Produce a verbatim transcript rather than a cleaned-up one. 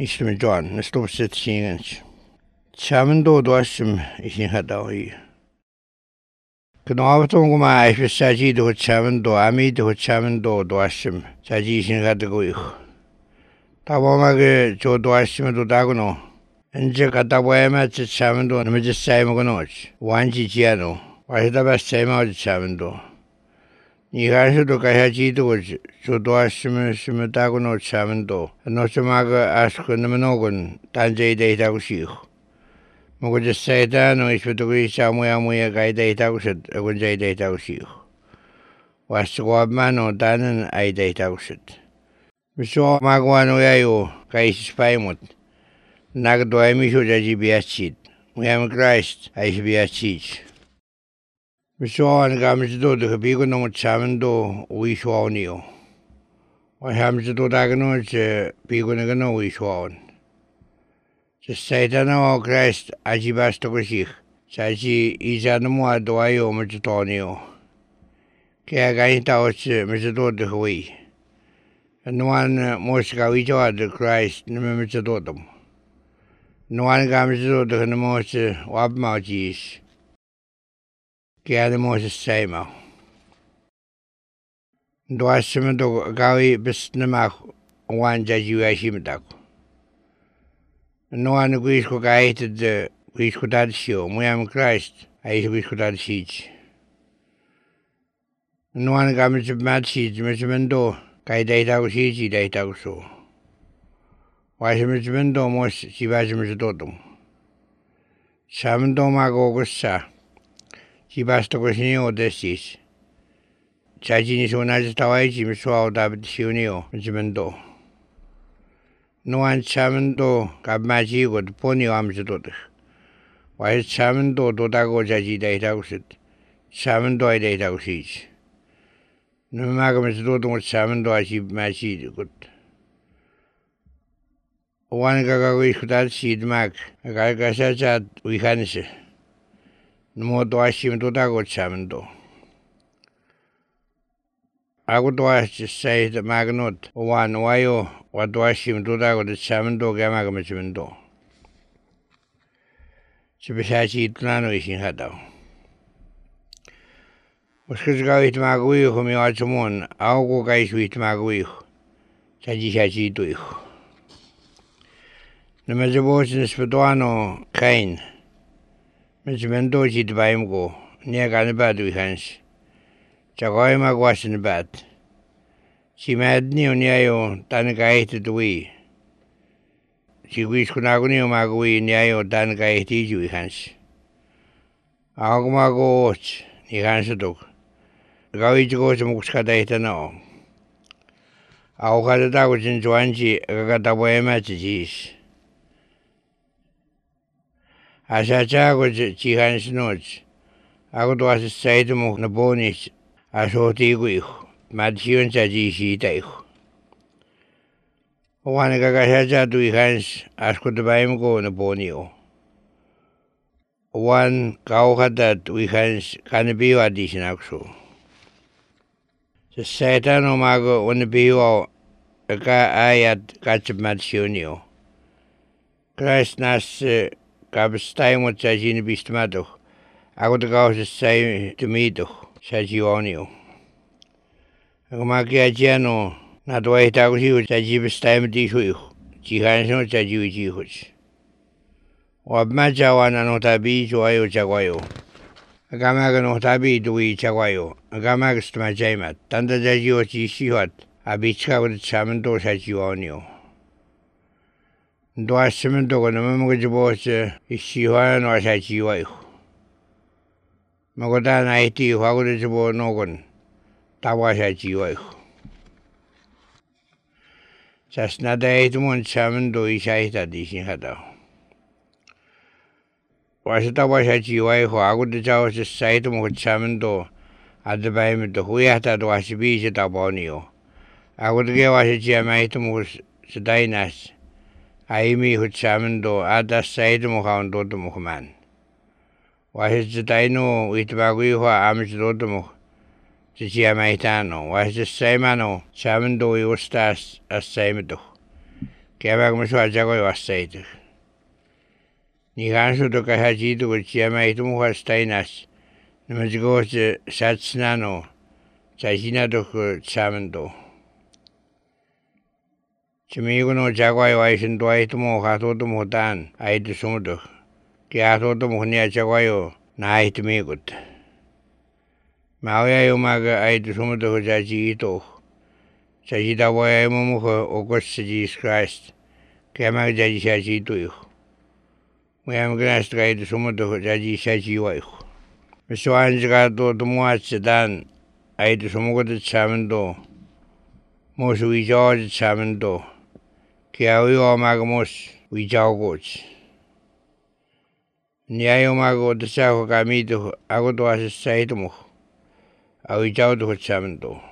Nismi John, nistop sit singens. Chamendo doashim isin hadawi. Knawatung ma if saji do chamendo ami do chamendo doashim saji isin hadawi. Tawamage jo doashim do dagono. Enje kataboema ch chamendo namaje saimogonoch. Wanji jiano. Wahidaba saimo chamendo. Nihans도 가야지도 조도하시면 심다고노 참은도 노스마가 아스크는 오건 단제이 데이터고 시고 뭐그 세다노 이슈도고 사무야 무야 가이데이터고 시 어건제이 데이터고 시고 와스고만노 다는 아이 데이터고 시 미소 마고와노야요 가이시 스파이못 나그도 아미쇼자지 비아치 무야미 크라이스트 아이시 비아치 Missoan gamsdo de bigo no chamendo we shawniyo. Wa hamsdo dagno che bigo no we shawn. Je saitana o Christ ajibasto goshik. Saji izanmo adoyo mjtonio. Ke agaita och mjdo de hui. Nuan moska wijo de Christ nemjdo. Nuan gamsdo de nmos wabmajis. Kiademos same. Doashimdo gawi bisnamach one jajuashimdak. No one wish who guided the wish who did show. We am Christ. I wish who did siege. No one comes to mad siege, Miss Mendo, Kai data was easy data so. Why Miss Mendo most she was Miss Dotum. Samdo Magogusa. Jibasto Gosnio desis. Chajini sonas tawaji miswao david shunio, Mendo. No one chamendo gabmaji would pony arms dot. Why chamendo dodago jaji data usit. Chamendo I data usage. No magamis dodon chamendo aji maji good. One gagawish that seed mag, a gargasat we hanse. No doashim do dago chamendo. I would wash say the magnot one wayo what doashim do dago the chamendo gamagamichmendo. Chibisachi tlano is in hado. Was go it magui whom you are tomon, I'll go guys with magui. Sajisachi do you. The Mazabos in Spaduano Kain. Miss Mendoji to buy him go, near Ganabad with hands. Chagoy magwash in the bed. She mad new near Tanagated we. She wish Kunagunio magui near Tanagated with hands. Agmago watch, he hands a dog. Gawi to go to Muskadata now. I'll got a dog in Joanji, I got away messages. As I was Chihan's notes, I would was a side of the bonish, as what he will, Madhuan Saji take. One Gagahaja do hands, as could the Baim go in the bonio. One cow had that we hands can be addition actual. The Satan Omago on the bio, a guy I had catch a Madhunio. Christ nas. Gabs time what Sajini Bistamado. I would go to say to me to Sajionio. Magia Giano, not wait out you, Sajibis time dihu. Jihano Saji Jihuch. Or Majawan and Otabi, Joyo Jaguayo. A Gamagan Otabi do we Jaguayo. A Gamagas to my Jamat. Tanda Jaju Jishihat. A beach covered Samando Sajionio. Do I summon dog on the memory boss is she one or such you wife? Magodan I T, how would it about no one? That was at you wife. Just not the eight months summon do is I that this in Hada. Was it was at you wife, how would the house the sight of what summon do at the Bime to who had that was a visit upon you? I would give us a gem item was the dinas. I me who chamendo at the side of Mohan Dodomohan. Why is the dino with Bagui Amish Dodomo? The Giamaitano, why is the same ano, chamendo Eustas as same do? Käväkö sua jakoi vastaita. Niin kansuutu kai siitä, kun siellä ei tumuhasta enäs. Nämä tikoos satsnano. Sai sinä tuohko saamento. Se miikun on jakoi vaisen tuo ei tumuhaa tuotumuhu tämän. Äiti sumutu. Kää tuotumuhu niin jakoi jo. Näitä miikut. Mä oon jo maga äiti sumutu, kun sai siitä. Sai sitä voi ei mumuhu okossa Jesus Christ. Kää mä sai sai siitä jo. Mä en kenästä äiti sumutu, kun sai sai siitä jo. Mä suohan sekä tuota muassa tämän. Äiti sumukutet saamento. Mos uijaaset saamento. Kää uivaamaga mos uijaakots. Niin ei omaga tässä hokaa miitu. Ako tuossa saitumuh. Uijautuhut saamento.